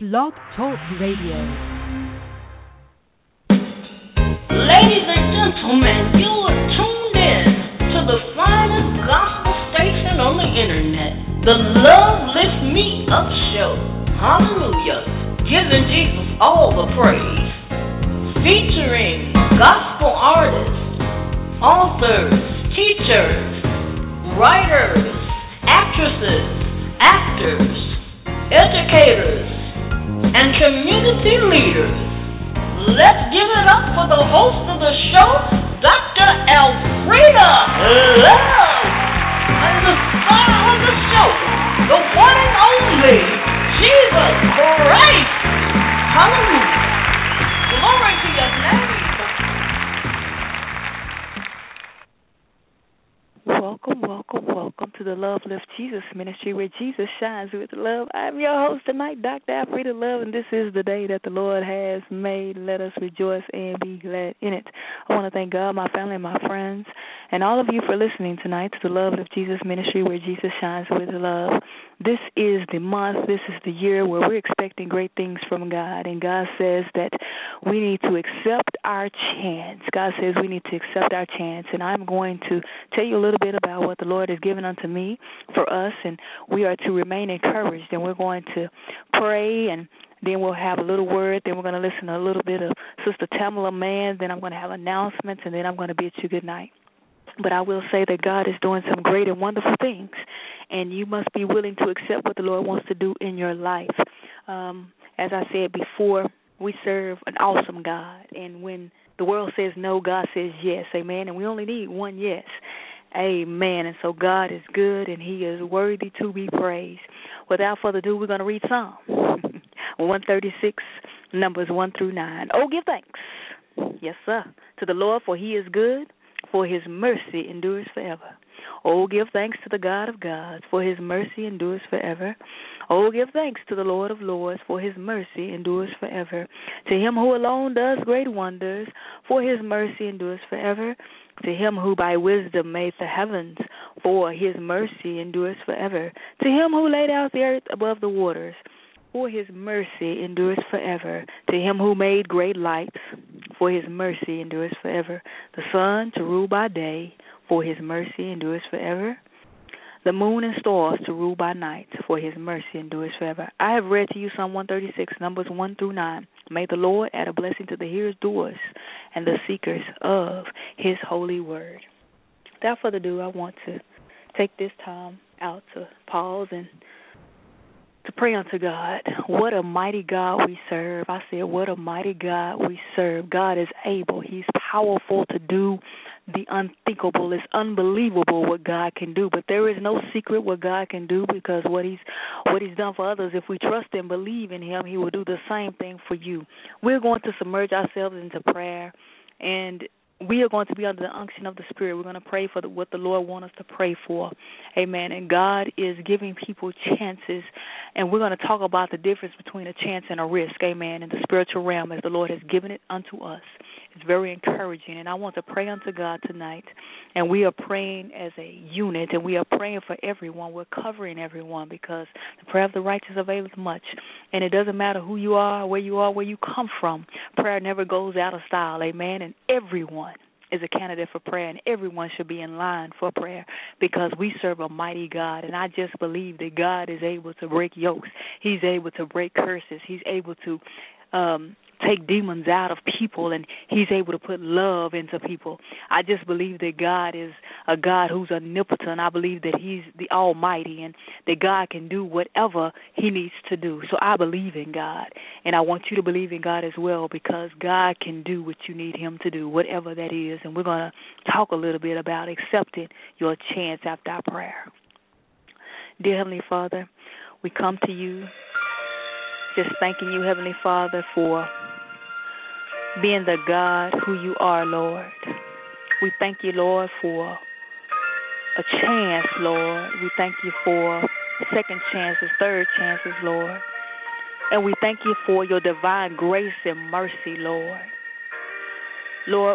Blog Talk Radio. Ladies and gentlemen, you are tuned in to the finest gospel station on the internet, the Love Lift Me Up Show. Hallelujah. Giving Jesus all the praise. Featuring gospel artists, authors, teachers, writers, actresses, actors, educators, and community leaders. Let's give it up for the host of the show, Dr. Elfrida Love, and the star of the show, the one and only Jesus Christ. Hallelujah. Glory to your name. Welcome to the Love Lift Jesus Ministry, where Jesus shines with love. I'm your host tonight, Dr. Elfrida Love, and this is the day that the Lord has made. Let us rejoice and be glad in it. I want to thank God, my family, and my friends, and all of you for listening tonight to the Love Lift Jesus Ministry, where Jesus shines with love. This is the month, this is the year where we're expecting great things from God, and God says that we need to accept our chance. God says we need to accept our chance, and I'm going to tell you a little bit about what the Lord has given unto me for us, and we are to remain encouraged, and we're going to pray, and then we'll have a little word, then we're going to listen to a little bit of Sister Tamala Mann, then I'm going to have announcements, and then I'm going to bid you good night. But I will say that God is doing some great and wonderful things, and you must be willing to accept what the Lord wants to do in your life. As I said before, we serve an awesome God, and when the world says no, God says yes, amen, and we only need one yes, amen, and so God is good, and he is worthy to be praised. Without further ado, we're going to read Psalm 136, Numbers 1 through 9. Oh, give thanks, yes, sir, to the Lord, for he is good, for his mercy endures forever. Oh, give thanks to the God of gods, for his mercy endures forever. Oh, give thanks to the Lord of lords, for his mercy endures forever. To him who alone does great wonders, for his mercy endures forever. To him who by wisdom made the heavens, for his mercy endures forever. To him who laid out the earth above the waters, for his mercy endures forever. To him who made great lights, for his mercy endures forever. The sun to rule by day, for his mercy endures forever. The moon and stars to rule by night, for his mercy endures forever. I have read to you Psalm 136, Numbers 1 through 9. May the Lord add a blessing to the hearers, doers, and the seekers of his holy word. Without further ado, I want to take this time out to pause and to pray unto God. What a mighty God we serve. I said, what a mighty God we serve. God is able. He's powerful to do the unthinkable. It's unbelievable what God can do, but there is no secret what God can do, because what he's done for others, if we trust and believe in him, he will do the same thing for you. We're going to submerge ourselves into prayer, and we are going to be under the unction of the Spirit. We're going to pray for what the Lord wants us to pray for. Amen. And God is giving people chances, and we're going to talk about the difference between a chance and a risk, amen, in the spiritual realm as the Lord has given it unto us. It's very encouraging, and I want to pray unto God tonight, and we are praying as a unit, and we are praying for everyone. We're covering everyone, because the prayer of the righteous availeth much, and it doesn't matter who you are, where you come from. Prayer never goes out of style, amen, and everyone is a candidate for prayer, and everyone should be in line for prayer, because we serve a mighty God, and I just believe that God is able to break yokes. He's able to break curses. He's able to take demons out of people, and he's able to put love into people. I just believe that God is a God who's omnipotent. I believe that he's the Almighty, and that God can do whatever he needs to do. So I believe in God, and I want you to believe in God as well, because God can do what you need him to do, whatever that is. And we're going to talk a little bit about accepting your chance after our prayer. Dear Heavenly Father, we come to you just thanking you, Heavenly Father, for being the God who you are, Lord. We thank you, Lord, for a chance, Lord. We thank you for second chances, third chances, Lord. And we thank you for your divine grace and mercy, Lord. Lord,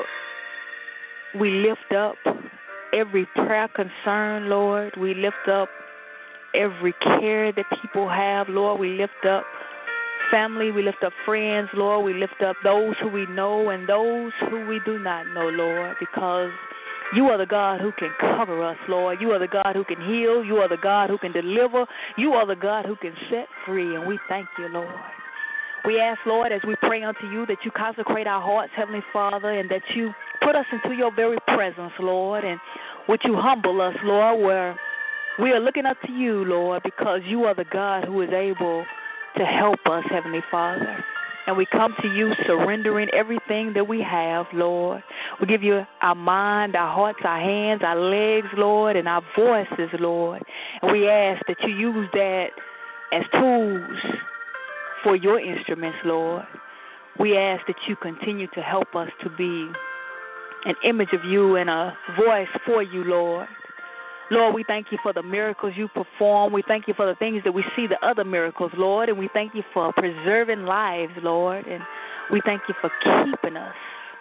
we lift up every prayer concern, Lord. We lift up every care that people have, Lord. We lift up family. We lift up friends, Lord. We lift up those who we know and those who we do not know, Lord, because you are the God who can cover us, Lord. You are the God who can heal. You are the God who can deliver. You are the God who can set free, and we thank you, Lord. We ask, Lord, as we pray unto you, that you consecrate our hearts, Heavenly Father, and that you put us into your very presence, Lord, and would you humble us, Lord, where we are looking up to you, Lord, because you are the God who is able to help us, Heavenly Father. And we come to you surrendering everything that we have, Lord. We give you our mind, our hearts, our hands, our legs, Lord, and our voices, Lord. And we ask that you use that as tools for your instruments, Lord. We ask that you continue to help us to be an image of you and a voice for you, Lord. Lord, we thank you for the miracles you perform. We thank you for the things that we see, the other miracles, Lord. And we thank you for preserving lives, Lord. And we thank you for keeping us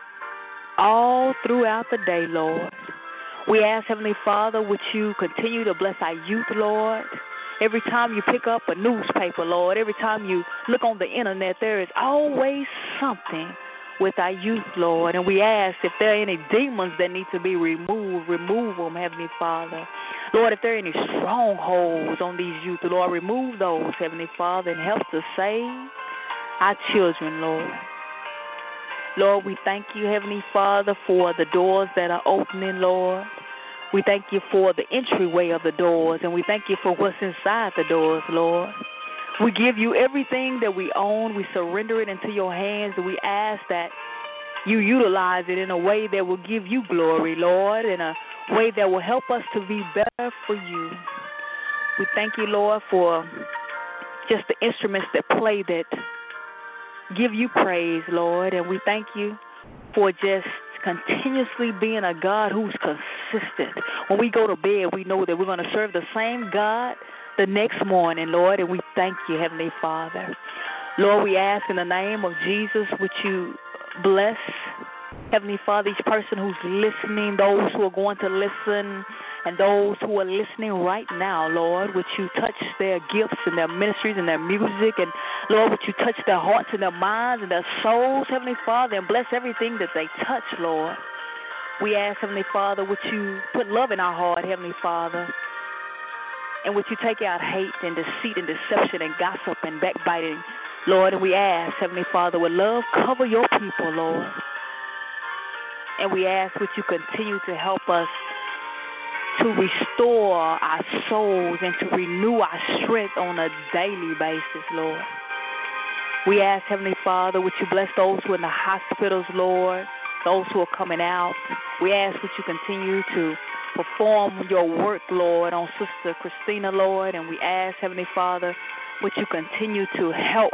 all throughout the day, Lord. We ask, Heavenly Father, would you continue to bless our youth, Lord. Every time you pick up a newspaper, Lord, every time you look on the internet, there is always something with our youth, Lord. And we ask if there are any demons that need to be removed, remove them, Heavenly Father. Lord, if there are any strongholds on these youth, Lord, remove those, Heavenly Father, and help to save our children, Lord. Lord, we thank you, Heavenly Father, for the doors that are opening, Lord. We thank you for the entryway of the doors, and we thank you for what's inside the doors, Lord. We give you everything that we own. We surrender it into your hands, and we ask that you utilize it in a way that will give you glory, Lord, in a way that will help us to be better for you. We thank you, Lord, for just the instruments that play that give you praise, Lord, and we thank you for just continuously being a God who's consistent. When we go to bed, we know that we're going to serve the same God the next morning, Lord, and we thank you, Heavenly Father. Lord, we ask in the name of Jesus, would you bless, Heavenly Father, each person who's listening, those who are going to listen, and those who are listening right now, Lord, would you touch their gifts and their ministries and their music, and Lord, would you touch their hearts and their minds and their souls, Heavenly Father, and bless everything that they touch, Lord. We ask, Heavenly Father, would you put love in our heart, Heavenly Father, and would you take out hate and deceit and deception and gossip and backbiting, Lord, and we ask, Heavenly Father, would love cover your people, Lord, and we ask, would you continue to help us to restore our souls and to renew our strength on a daily basis, Lord. We ask, Heavenly Father, would you bless those who are in the hospitals, Lord, those who are coming out. We ask, would you continue to perform your work, Lord, on Sister Christina, Lord, and we ask, Heavenly Father, would you continue to help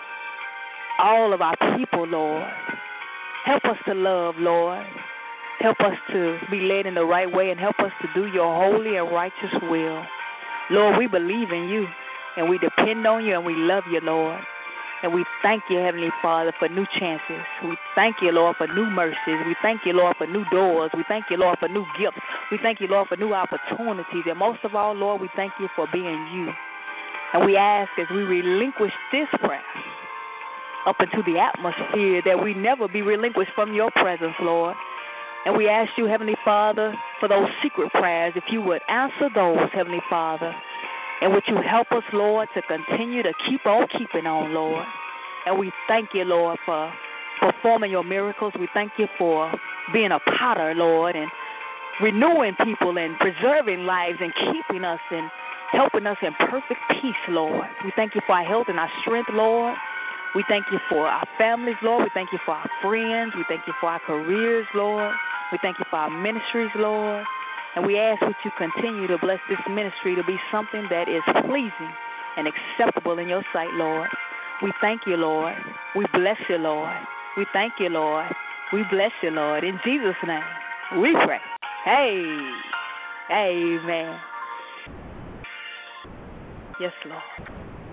all of our people, Lord. Help us to love, Lord. Help us to be led in the right way and help us to do your holy and righteous will. Lord, we believe in you and we depend on you and we love you, Lord. And we thank you, Heavenly Father, for new chances. We thank you, Lord, for new mercies. We thank you, Lord, for new doors. We thank you, Lord, for new gifts. We thank you, Lord, for new opportunities. And most of all, Lord, we thank you for being you. And we ask as we relinquish this prayer up into the atmosphere that we never be relinquished from your presence, Lord. And we ask you, Heavenly Father, for those secret prayers, if you would answer those, Heavenly Father. And would you help us, Lord, to continue to keep on keeping on, Lord. And we thank you, Lord, for performing your miracles. We thank you for being a potter, Lord, and renewing people and preserving lives and keeping us and helping us in perfect peace, Lord. We thank you for our health and our strength, Lord. We thank you for our families, Lord. We thank you for our friends. We thank you for our careers, Lord. We thank you for our ministries, Lord. And we ask that you continue to bless this ministry to be something that is pleasing and acceptable in your sight, Lord. We thank you, Lord. We bless you, Lord. We thank you, Lord. We bless you, Lord. In Jesus' name, we pray. Hey, amen. Yes, Lord.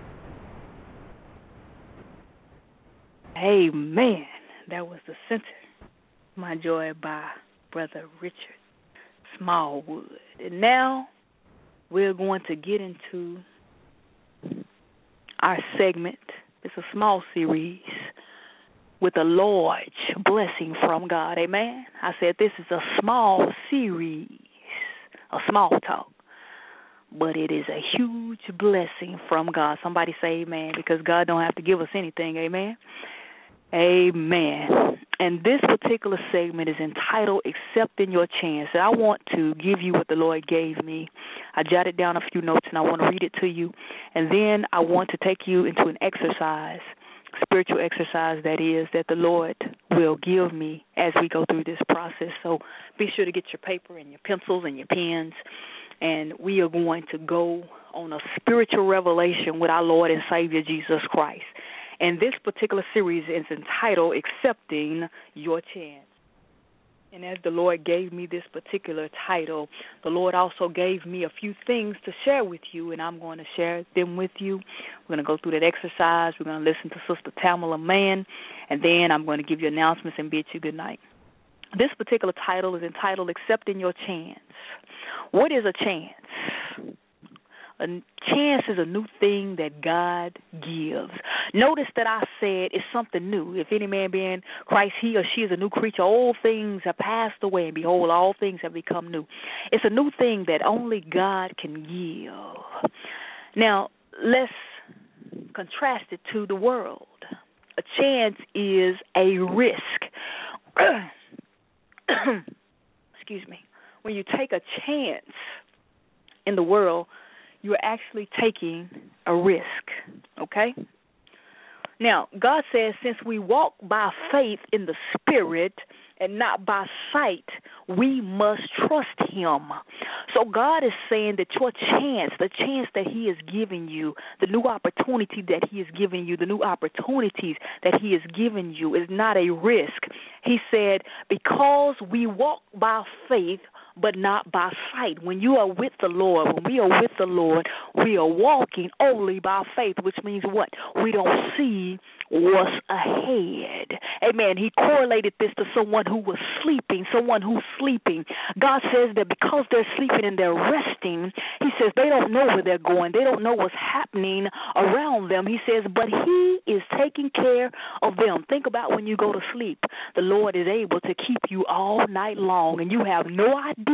Amen. That was the center. My Joy by Brother Richard Smallwood. And now we're going to get into our segment It's a small series with a large blessing from God. Amen. I said this is a small series, a small talk, but it is a huge blessing from God. Somebody say amen, because God don't have to give us anything. Amen. Amen. And this particular segment is entitled Accepting Your Chance. And I want to give you what the Lord gave me. I jotted down a few notes, and I want to read it to you. And then I want to take you into an exercise, spiritual exercise that is, that the Lord will give me as we go through this process. So be sure to get your paper and your pencils and your pens, and we are going to go on a spiritual revelation with our Lord and Savior Jesus Christ. And this particular series is entitled Accepting Your Chance. And as the Lord gave me this particular title, the Lord also gave me a few things to share with you, and I'm going to share them with you. We're going to go through that exercise. We're going to listen to Sister Tamala Mann, and then I'm going to give you announcements and bid you good night. This particular title is entitled Accepting Your Chance. What is a chance? A chance is a new thing that God gives. Notice that I said it's something new. If any man be in Christ, he or she is a new creature. Old things have passed away, and behold, all things have become new. It's a new thing that only God can give. Now, let's contrast it to the world. A chance is a risk. Excuse me. When you take a chance in the world, you're actually taking a risk, okay? Now, God says since we walk by faith in the Spirit and not by sight, we must trust Him. So God is saying that your chance, the chance that He is giving you, the new opportunity that He is giving you, the new opportunities that He is giving you is not a risk. He said, because we walk by faith but not by sight. When you are with the Lord, when we are with the Lord, we are walking only by faith, which means what? We don't see what's ahead. Amen. He correlated this to someone who was sleeping, someone who's sleeping. God says that because they're sleeping and they're resting, He says they don't know where they're going. They don't know what's happening around them. He says, but He is taking care of them. Think about when you go to sleep. The Lord is able to keep you all night long, and you have no idea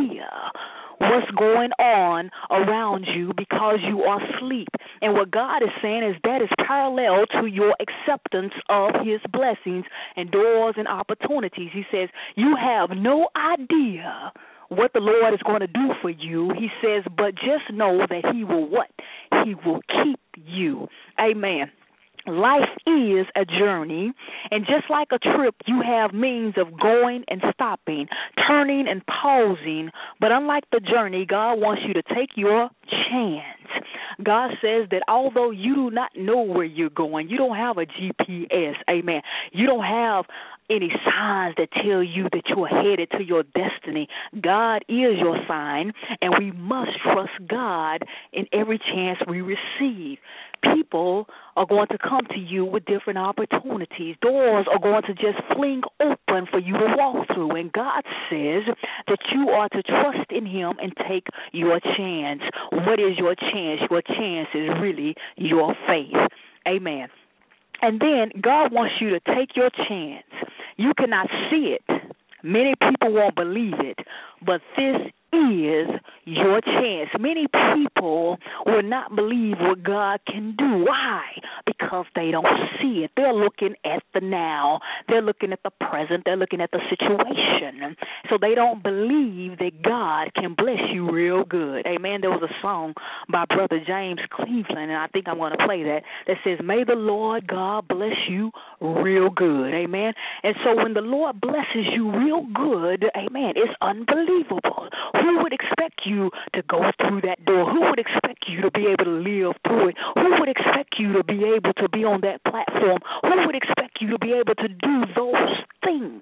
what's going on around you because you are asleep. And what God is saying is that is parallel to your acceptance of His blessings and doors and opportunities. He says you have no idea what the Lord is going to do for you. He says, but just know that He will what? He will keep you. Amen. Life is a journey, and just like a trip, you have means of going and stopping, turning and pausing. But unlike the journey, God wants you to take your chance. God says that although you do not know where you're going, you don't have a GPS, amen. You don't have any signs that tell you that you are headed to your destiny. God is your sign, and we must trust God in every chance we receive. People are going to come to you with different opportunities. Doors are going to just fling open for you to walk through. And God says that you are to trust in Him and take your chance. What is your chance? Your chance is really your faith. Amen. And then God wants you to take your chance. You cannot see it. Many people won't believe it, but this is your chance. Many people will not believe what God can do. Why? Because they don't see it. They're looking at the now. They're looking at the present. They're looking at the situation. So they don't believe that God can bless you real good. Amen. There was a song by Brother James Cleveland, and I think I'm going to play that says, may the Lord God bless you real good. Amen. And so when the Lord blesses you real good, amen, it's unbelievable. Who would expect you to go through that door? Who would expect you to be able to live through it? Who would expect you to be able to be on that platform? Who would expect you to be able to do those things?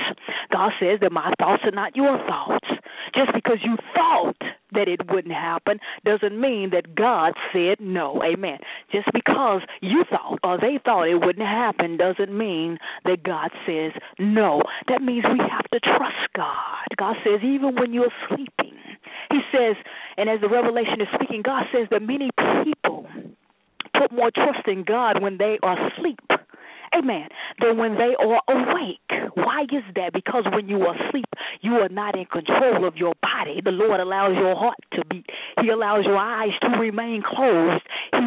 God says that my thoughts are not your thoughts. Just because you thought that it wouldn't happen doesn't mean that God said no. Amen. Just because you thought or they thought it wouldn't happen doesn't mean that God says no. That means we have to trust God. God says even when you're sleeping, He says, and as the revelation is speaking, God says that many people put more trust in God when they are asleep. Amen. Than when they are awake. Why is that? Because when you are asleep, you are not in control of your body. The Lord allows your heart to beat. He allows your eyes to remain closed.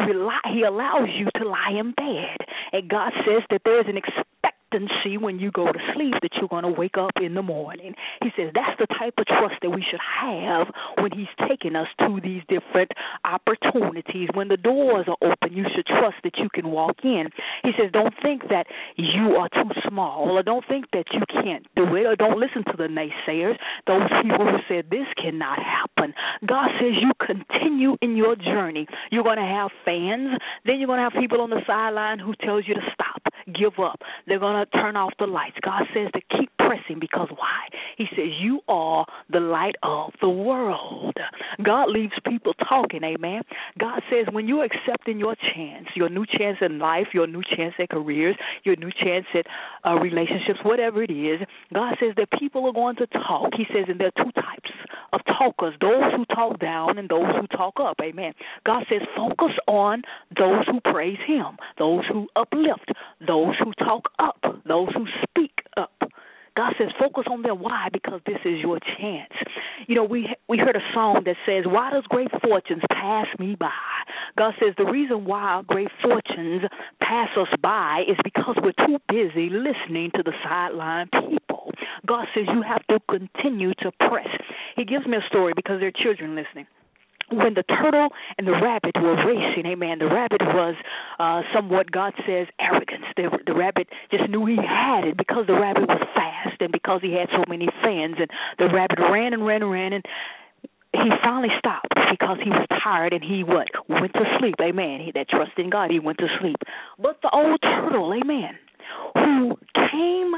He allows you to lie in bed. And God says that there's an expectancy when you go to sleep that you're going to wake up in the morning. He says that's the type of trust that we should have when He's taking us to these different opportunities. When the doors are open, you should trust that you can walk in. He says don't think that you are too small, or don't think that you can't do it, or don't listen to the naysayers, those people who said this cannot happen. God says you continue in your journey. You're going to have fans, then you're going to have people on the sideline who tells you to stop, give up. They're going to turn off the lights. God says to keep pressing because why? He says you are the light of the world. God leaves people talking, amen. God says when you're accepting your chance, your new chance in life, your new chance at careers, your new chance at relationships, whatever it is, God says that people are going to talk. He says, and there are two types of talkers, those who talk down and those who talk up, amen. God says focus on those who praise Him, those who uplift, those who talk up, those who speak up. God says focus on them. Why? Because this is your chance. You know, we heard a song that says, why does great fortunes pass me by? God says the reason why great fortunes pass us by is because we're too busy listening to the sideline people. God says you have to continue to press. He gives me a story because there are children listening. When the turtle and the rabbit were racing, amen, the rabbit was somewhat, God says, arrogance. The rabbit just knew he had it because the rabbit was fast and because he had so many fans. And the rabbit ran and ran and ran, and he finally stopped because he was tired, and he what? Went to sleep, amen. That trust in God, he went to sleep. But the old turtle, amen, who came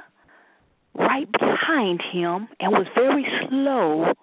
right behind him and was very slow,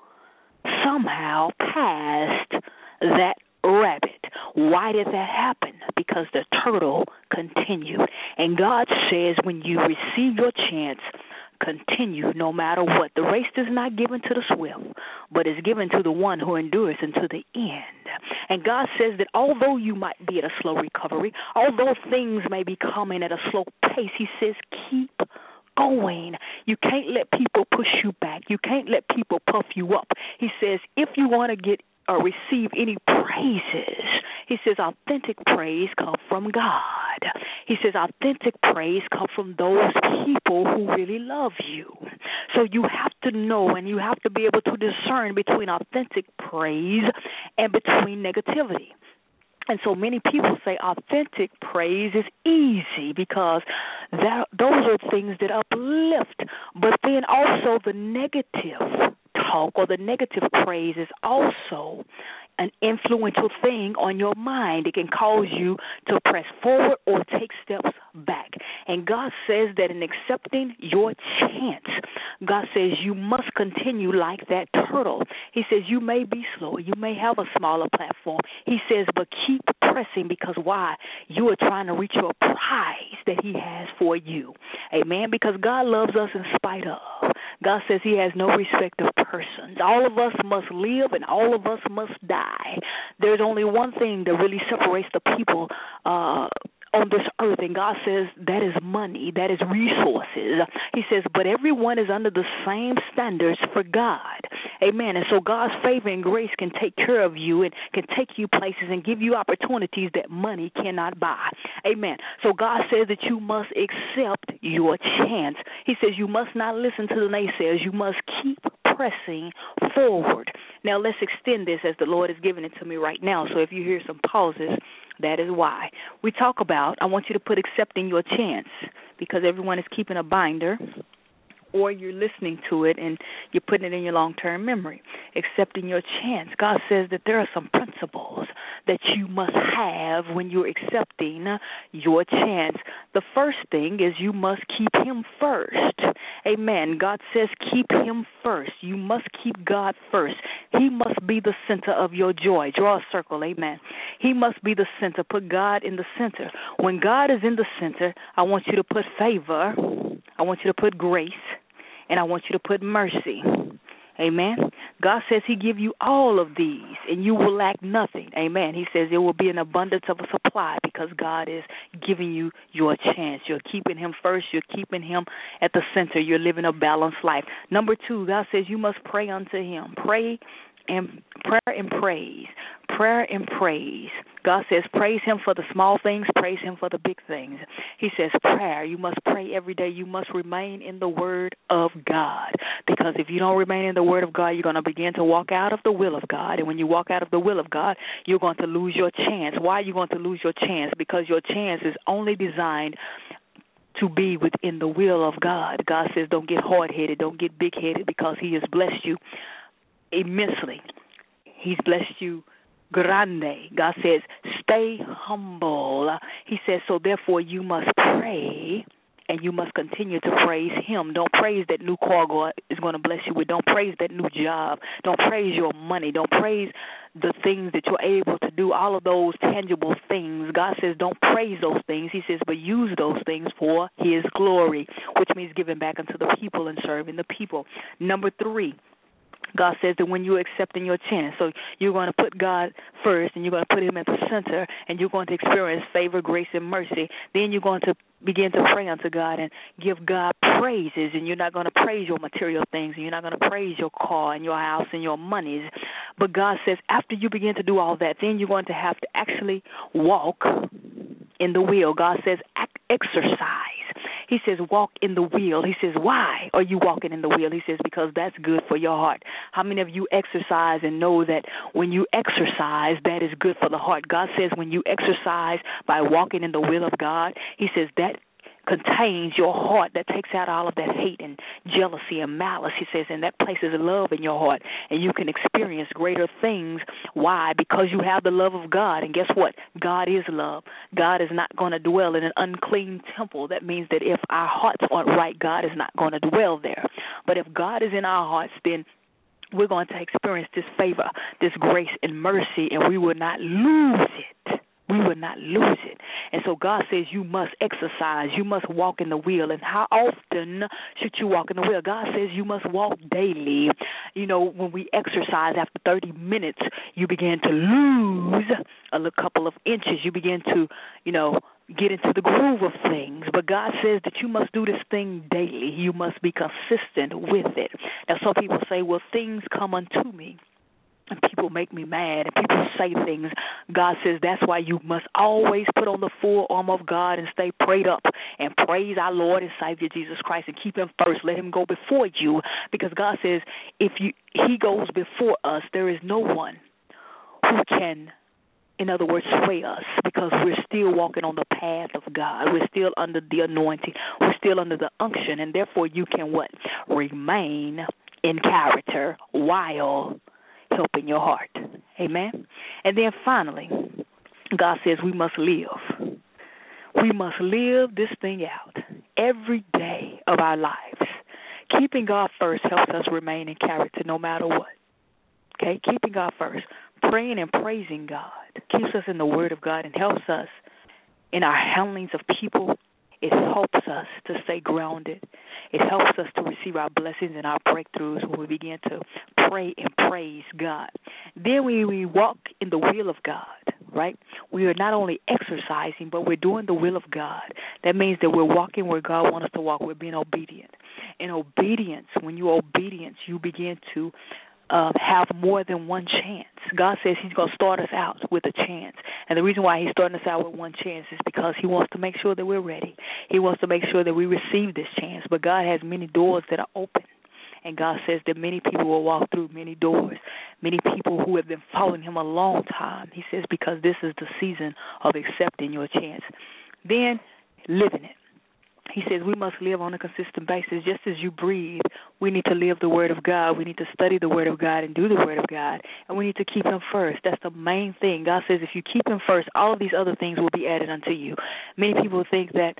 somehow passed that rabbit. Why did that happen? Because the turtle continued. And God says when you receive your chance, continue no matter what. The race is not given to the swift, but is given to the one who endures unto the end. And God says that although you might be at a slow recovery, although things may be coming at a slow pace, He says keep going. You can't let people push you back. You can't let people puff you up. He says if you want to get or receive any praises, He says authentic praise come from God. He says authentic praise come from those people who really love you. So you have to know and you have to be able to discern between authentic praise and between negativity. And so many people say authentic praise is easy because those are things that uplift. But then also the negative talk or the negative praise is also an influential thing on your mind. It can cause you to press forward or take steps back. And God says that in accepting your chance, God says you must continue like that turtle. He says you may be slower, you may have a smaller platform. He says, but keep pressing because why? You are trying to reach your prize that He has for you. Amen? Because God loves us in spite of. God says He has no respect of persons. All of us must live and all of us must die. There's only one thing that really separates the people on this earth, and God says that is money, that is resources. He says, but everyone is under the same standards for God. Amen. And so God's favor and grace can take care of you and can take you places and give you opportunities that money cannot buy. Amen. So God says that you must accept your chance. He says you must not listen to the naysayers. You must keep pressing forward. Now let's extend this as the Lord is giving it to me right now. So if you hear some pauses, that is why. We talk about, I want you to put accepting your chance because everyone is keeping a binder or you're listening to it and you're putting it in your long-term memory. Accepting your chance. God says that there are some principles that you must have when you're accepting your chance. The first thing is you must keep Him first. Amen. God says keep Him first. You must keep God first. He must be the center of your joy. Draw a circle. Amen. He must be the center. Put God in the center. When God is in the center, I want you to put favor. I want you to put grace. And I want you to put mercy. Amen. God says he give you all of these, and you will lack nothing. Amen. He says there will be an abundance of a supply because God is giving you your chance. You're keeping him first. You're keeping him at the center. You're living a balanced life. Number 2, God says you must pray unto him. Prayer and praise. Prayer and praise. God says praise him for the small things, praise him for the big things. He says prayer. You must pray every day. You must remain in the Word of God. Because if you don't remain in the Word of God, you're going to begin to walk out of the will of God. And when you walk out of the will of God, you're going to lose your chance. Why are you going to lose your chance? Because your chance is only designed to be within the will of God. God says don't get hard-headed, don't get big-headed, because he has blessed you immensely. He's blessed you grande. God says, stay humble. He says, so therefore you must pray and you must continue to praise him. Don't praise that new car God is going to bless you with. Don't praise that new job. Don't praise your money. Don't praise the things that you're able to do, all of those tangible things. God says don't praise those things. He says, but use those things for his glory, which means giving back unto the people and serving the people. Number 3, God says that when you're accepting your chance, so you're going to put God first and you're going to put him at the center and you're going to experience favor, grace, and mercy. Then you're going to begin to pray unto God and give God praises, and you're not going to praise your material things and you're not going to praise your car and your house and your monies. But God says after you begin to do all that, then you're going to have to actually walk in the will. God says exercise. He says walk in the will. He says, why are you walking in the will? He says, because that's good for your heart. How many of you exercise and know that when you exercise, that is good for the heart? God says when you exercise by walking in the will of God, he says that contains your heart, that takes out all of that hate and jealousy and malice. He says, and that places love in your heart, and you can experience greater things. Why? Because you have the love of God, and guess what? God is love. God is not going to dwell in an unclean temple. That means that if our hearts aren't right, God is not going to dwell there. But if God is in our hearts, then we're going to experience this favor, this grace and mercy, and we will not lose it. We will not lose it. And so God says you must exercise. You must walk in the will. And how often should you walk in the will? God says you must walk daily. You know, when we exercise after 30 minutes, you begin to lose a couple of inches. You begin to, get into the groove of things. But God says that you must do this thing daily. You must be consistent with it. Now, some people say, well, things come unto me. And people make me mad, and people say things. God says that's why you must always put on the full armor of God and stay prayed up and praise our Lord and Savior Jesus Christ and keep him first. Let him go before you, because God says if he goes before us, there is no one who can, in other words, sway us, because we're still walking on the path of God. We're still under the anointing. We're still under the unction, and therefore you can what? Remain in character while helping your heart. Amen? And then finally, God says we must live. We must live this thing out every day of our lives. Keeping God first helps us remain in character no matter what. Okay? Keeping God first. Praying and praising God keeps us in the Word of God and helps us in our handlings of people. It helps us to stay grounded. It helps us to receive our blessings and our breakthroughs when we begin to pray and praise God. Then we walk in the will of God, right? We are not only exercising, but we're doing the will of God. That means that we're walking where God wants us to walk. We're being obedient. In obedience, when you're obedient, you begin to have more than one chance. God says he's going to start us out with a chance. And the reason why he's starting us out with one chance is because he wants to make sure that we're ready. He wants to make sure that we receive this chance. But God has many doors that are open. And God says that many people will walk through many doors, many people who have been following him a long time. He says because this is the season of accepting your chance. Then living it. He says we must live on a consistent basis. Just as you breathe, we need to live the Word of God. We need to study the Word of God and do the Word of God. And we need to keep him first. That's the main thing. God says if you keep him first, all of these other things will be added unto you. Many people think that,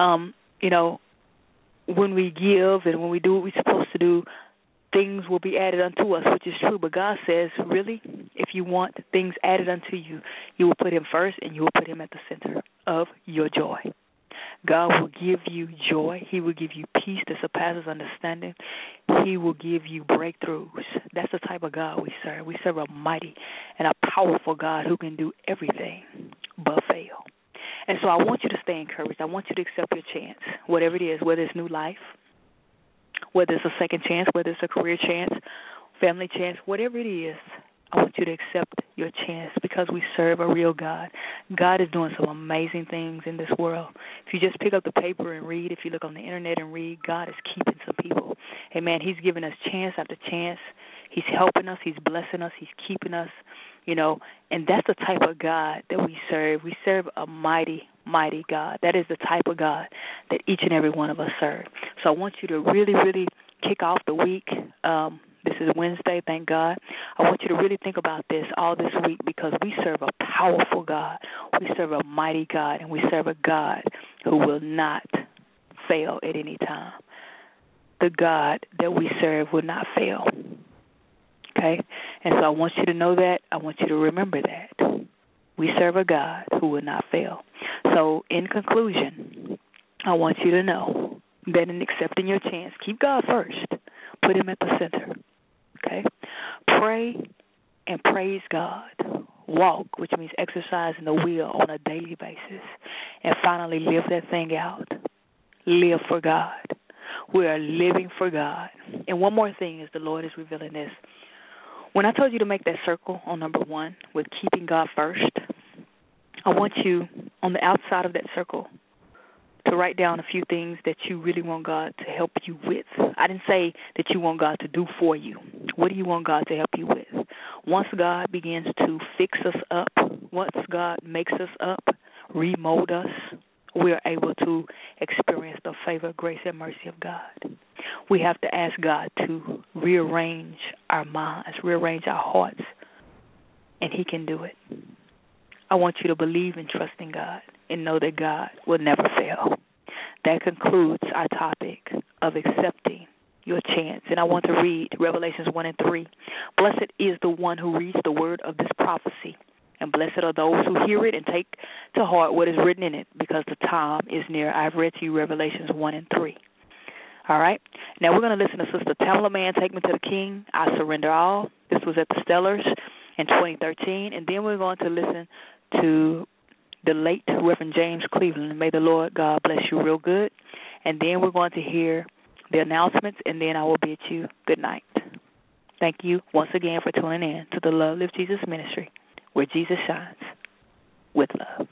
when we give and when we do what we're supposed to do, things will be added unto us, which is true. But God says, really, if you want things added unto you, you will put him first and you will put him at the center of your joy. God will give you joy. He will give you peace that surpasses understanding. He will give you breakthroughs That's the type of God we serve. We serve a mighty and a powerful God who can do everything but fail. And so I want you to stay encouraged. I want you to accept your chance, whatever it is, whether it's new life, whether it's a second chance, whether it's a career chance, family chance, whatever it is. I want you to accept your chance because we serve a real God. God is doing some amazing things in this world. If you just pick up the paper and read, if you look on the internet and read, God is keeping some people. Amen. He's giving us chance after chance. He's helping us. He's blessing us. He's keeping us, and that's the type of God that we serve. We serve a mighty, mighty God. That is the type of God that each and every one of us serve. So I want you to really, really kick off the week. This is Wednesday, thank God. I want you to really think about this all this week because we serve a powerful God. We serve a mighty God, and we serve a God who will not fail at any time. The God that we serve will not fail. Okay? And so I want you to know that. I want you to remember that. We serve a God who will not fail. So in conclusion, I want you to know that in accepting your chance, keep God first. Put him at the center. Okay? Pray and praise God. Walk, which means exercising the will on a daily basis. And finally, live that thing out. Live for God. We are living for God. And one more thing is the Lord is revealing this. When I told you to make that circle on number 1 with keeping God first, I want you on the outside of that circle to write down a few things that you really want God to help you with. I didn't say that you want God to do for you. What do you want God to help you with? Once God begins to fix us up, once God makes us up, remold us, we are able to experience the favor, grace, and mercy of God. We have to ask God to rearrange our minds, rearrange our hearts, and he can do it. I want you to believe and trust in God and know that God will never fail. That concludes our topic of accepting your chance. And I want to read Revelations 1 and 3. Blessed is the one who reads the word of this prophecy, and blessed are those who hear it and take to heart what is written in it, because the time is near. I've read to you Revelations 1 and 3. All right? Now we're going to listen to Sister Tamala Mann, Take Me to the King, I Surrender All. This was at the Stellars in 2013. And then we're going to listen to the late Reverend James Cleveland. May the Lord God bless you real good. And then we're going to hear the announcements, and then I will bid you good night. Thank you once again for tuning in to the Love Lift Jesus Ministry, where Jesus shines with love.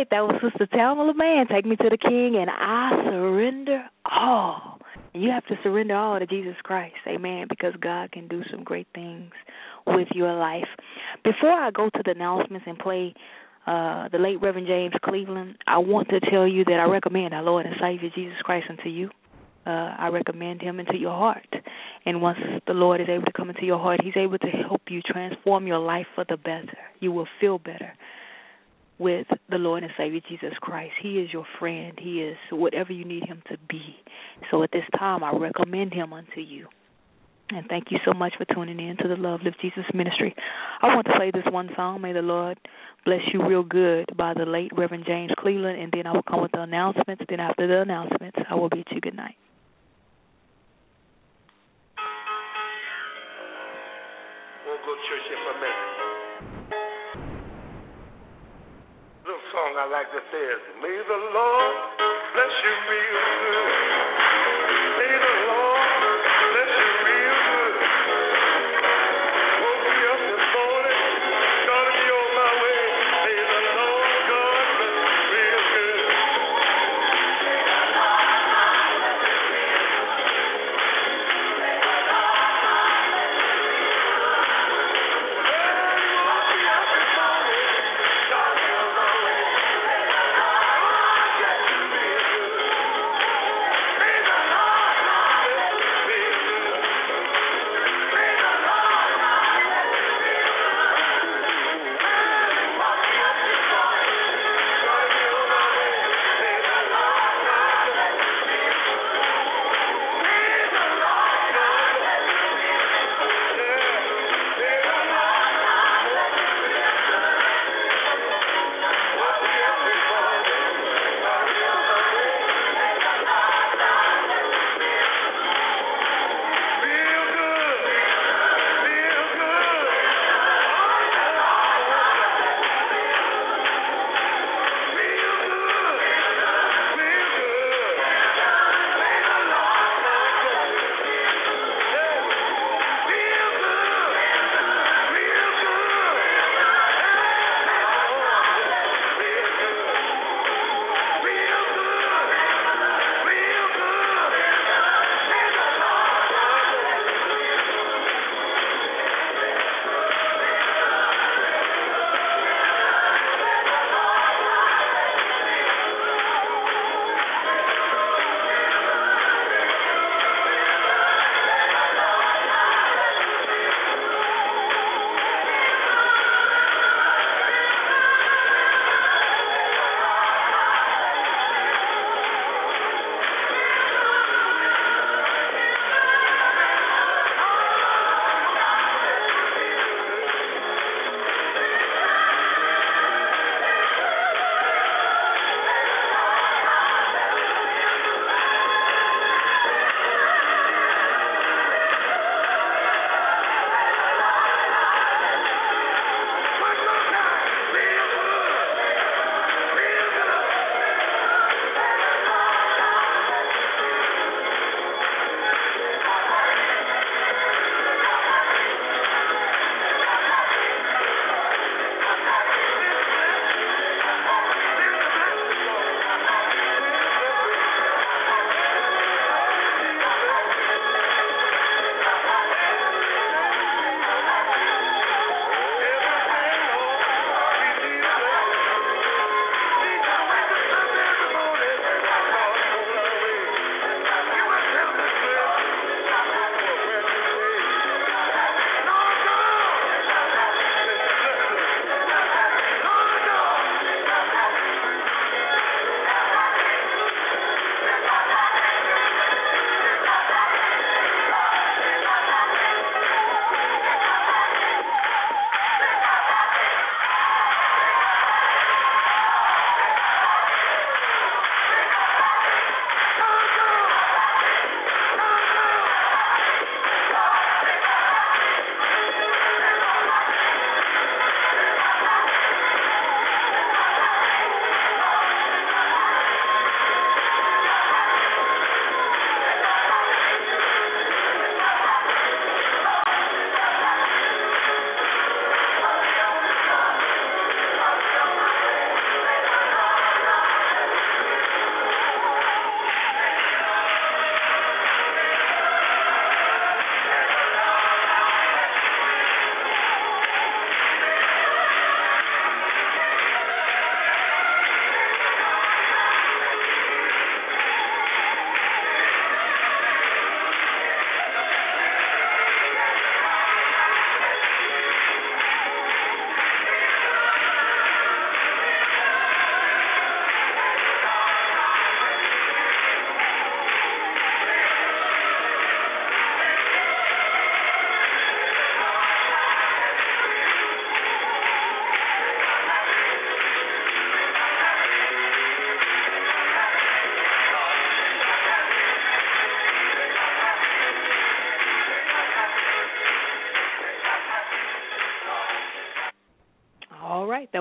right. That was Sister Tamala Man. Take me to the King, and I surrender all. And you have to surrender all to Jesus Christ. Amen. Because God can do some great things with your life. Before I go to the announcements and play the late Reverend James Cleveland, I want to tell you that I recommend our Lord and Savior Jesus Christ unto you. I recommend him into your heart. And once the Lord is able to come into your heart, he's able to help you transform your life for the better. You will feel better with the Lord and Savior Jesus Christ. He is your friend. He is whatever you need him to be. So at this time, I recommend him unto you. And thank you so much for tuning in to the Love Lift Jesus Ministry. I want to play this one song, May the Lord Bless You Real Good, by the late Reverend James Cleveland, and then I will come with the announcements. Then after the announcements, I will bid you good night. We'll go to church here for a minute. Little song I like that says, May the Lord bless you real good. May the Lord bless you real good. Woke me up this morning, started me on my way. May the Lord God bless you real good. May the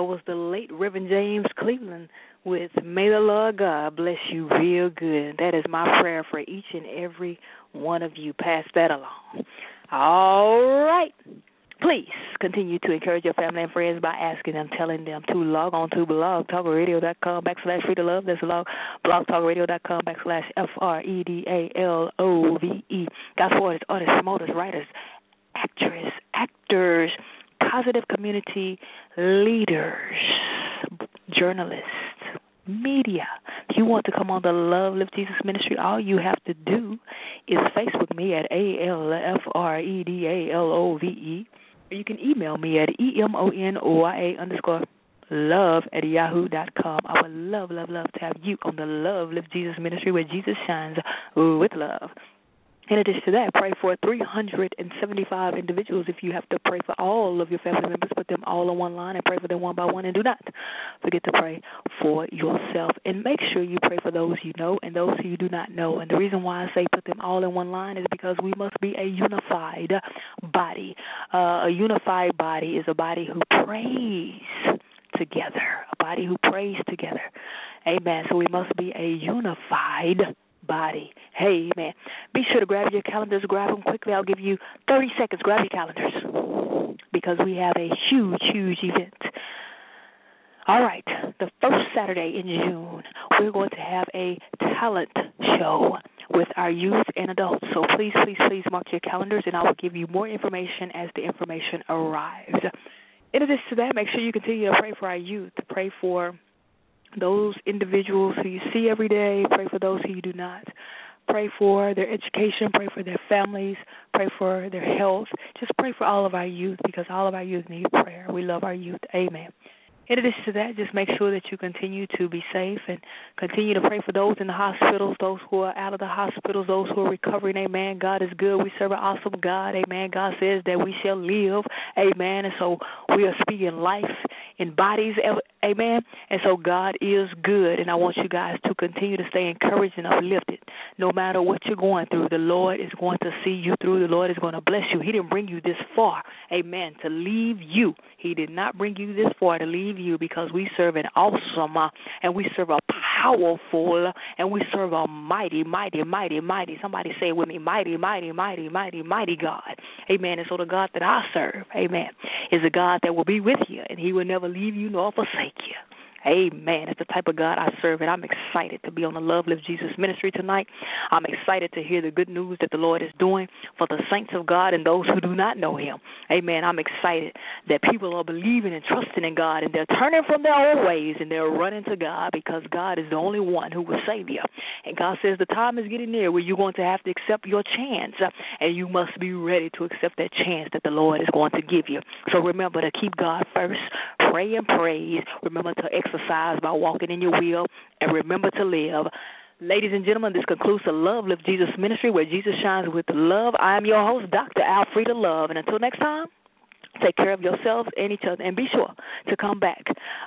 That was the late Reverend James Cleveland with May the Lord God bless you real good. That is my prayer for each and every one of you. Pass that along. All right. Please continue to encourage your family and friends by asking them, telling them to log on to blogtalkradio.com/freedomlove. That's blogtalkradio.com/FREDALOVE. Gospel artists, promoters, writers, actors, positive community leaders, journalists, media. If you want to come on the Love Lift Jesus Ministry, all you have to do is Facebook me at ALFREDALOVE. Or you can email me at EMONYA_love@yahoo.com. I would love to have you on the Love Lift Jesus Ministry where Jesus shines with love. In addition to that, pray for 375 individuals. If you have to pray for all of your family members, put them all on one line and pray for them one by one. And do not forget to pray for yourself. And make sure you pray for those you know and those who you do not know. And the reason why I say put them all in one line is because we must be a unified body. A unified body is a body who prays together. A body who prays together. Amen. So we must be a unified body. Hey, man. Be sure to grab your calendars. Grab them quickly. I'll give you 30 seconds. Grab your calendars because we have a huge event. All right. The first Saturday in June, we're going to have a talent show with our youth and adults. So please mark your calendars, and I will give you more information as the information arrives. In addition to that, make sure you continue to pray for our youth. Pray for those individuals who you see every day. Pray for those who you do not. Pray for their education. Pray for their families. Pray for their health. Just pray for all of our youth because all of our youth need prayer. We love our youth. Amen. In addition to that, just make sure that you continue to be safe and continue to pray for those in the hospitals, those who are out of the hospitals, those who are recovering. Amen. God is good. We serve an awesome God. Amen. God says that we shall live. Amen. And so we are speaking life in bodies. Amen. And so God is good. And I want you guys to continue to stay encouraged and uplifted. No matter what you're going through, the Lord is going to see you through. The Lord is going to bless you. He didn't bring you this far. Amen. To leave you. He did not bring you this far to leave you because we serve an awesome and we serve a powerful and we serve a mighty. Somebody say it with me, mighty God. Amen. And so the God that I serve, amen, is a God that will be with you and he will never leave you nor forsake you. Amen. It's the type of God I serve, and I'm excited to be on the Love Lift Jesus Ministry tonight. I'm excited to hear the good news that the Lord is doing for the saints of God and those who do not know him. Amen. I'm excited that people are believing and trusting in God, and they're turning from their old ways, and they're running to God because God is the only one who will save you. And God says the time is getting near where you're going to have to accept your chance, and you must be ready to accept that chance that the Lord is going to give you. So remember to keep God first, pray and praise, remember to exercise by walking in your will, and remember to live. Ladies and gentlemen, this concludes the Love Lift Jesus Ministry where Jesus shines with love. I am your host, Dr. Alfreda Love, and until next time, take care of yourselves and each other, and be sure to come back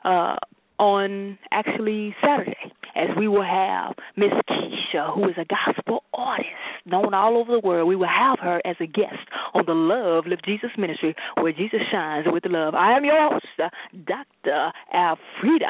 on actually Saturday, as we will have Miss Keisha, who is a gospel artist known all over the world. We will have her as a guest on the Love Lift Jesus Ministry, where Jesus shines with love. I am your host, Dr. Alfreda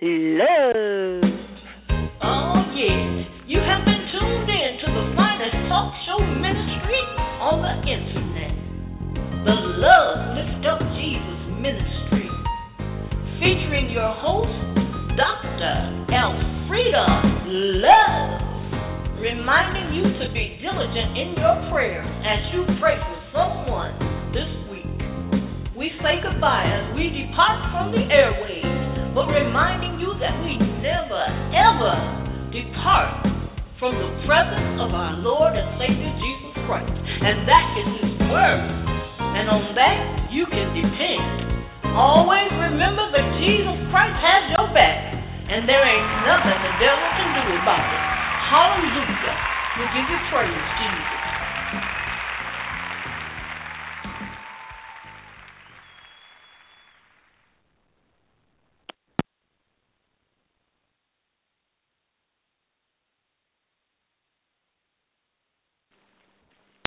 Love. Oh, yes. You have been tuned in to the finest talk show ministry on the internet, the Love Lift Up Jesus Ministry, featuring your host, Dr. Alfreda Love, reminding you to be diligent in your prayers as you pray for someone this week. We say goodbye as we depart from the airwaves, but reminding you that we never, ever depart from the presence of our Lord and Savior Jesus Christ, and that is His Word, and on that you can depend. Always remember that Jesus Christ has your back, and there ain't nothing the devil can do about it. Hallelujah. We give you praise, Jesus.